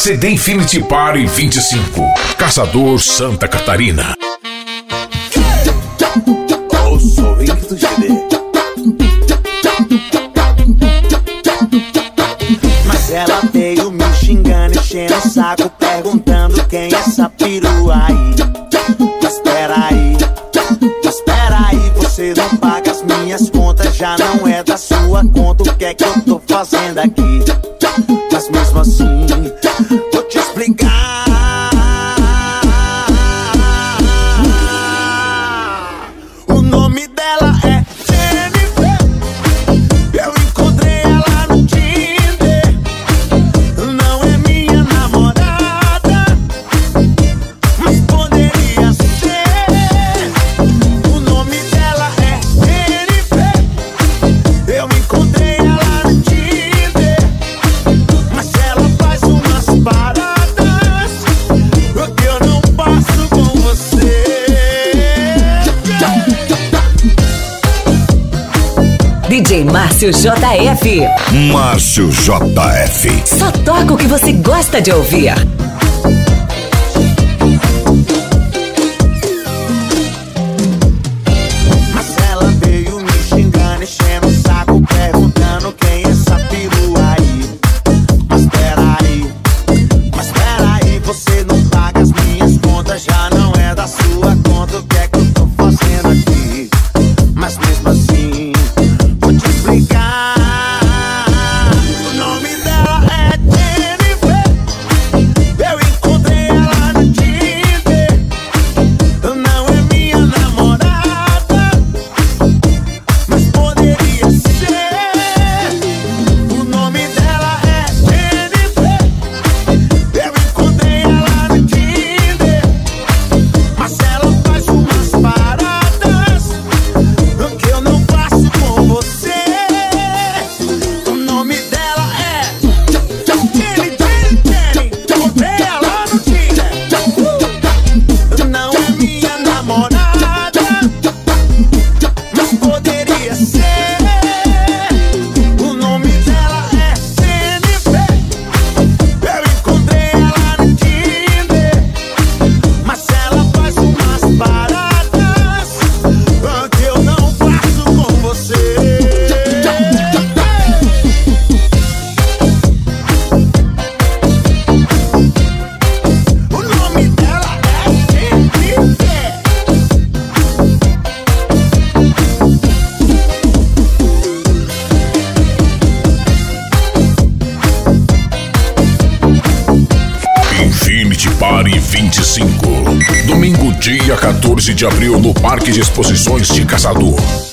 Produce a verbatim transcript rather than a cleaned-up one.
C D Infinity Party vinte e cinco, Caçador, Santa Catarina. Eu sou o Henrique do G D. Mas ela veio me xingando, enchendo o saco, perguntando quem é essa perua aí. Mas peraí, mas peraí, você não paga as minhas contas, já não é da sua conta, o que é que eu tô fazendo aqui? Mas mesmo assim, vou te explicar. O nome dela é Jennifer, eu encontrei ela no Tinder. Não é minha namorada, mas poderia ser. O nome dela é Jennifer, eu encontrei ela no Tinder. Mas ela faz umas paradas que eu não passo com você. D J Márcio J F. Márcio J F. Só toca o que você gosta de ouvir. Mas ela veio me xingando, enchendo o saco, perguntando quem é essa perua aí. Mas peraí, mas peraí, você não paga as minhas contas, já não é da sua conta, o que é que eu tô fazendo aqui? Mas mesmo assim, vou te explicar. O nome dela é Jennifer, eu encontrei ela no Tinder. Não é minha namorada, mas poderia ser. O nome dela é Jennifer, eu encontrei ela no Tinder. Mas ela faz umas paradas que eu não faço com você. O nome dela é Jenny, Jenny, Jenny. Encontrei ela no Tinder. Não é minha namorada, mas poderia ser. O nome dela é Jennifer, eu encontrei ela no Tinder. Mas ela faz umas paradas que eu não faço com você. O nome dela é Jennifer. Infinity Party vinte e cinco, domingo, dia quatorze de abril, no Parque de Exposições de Caçador.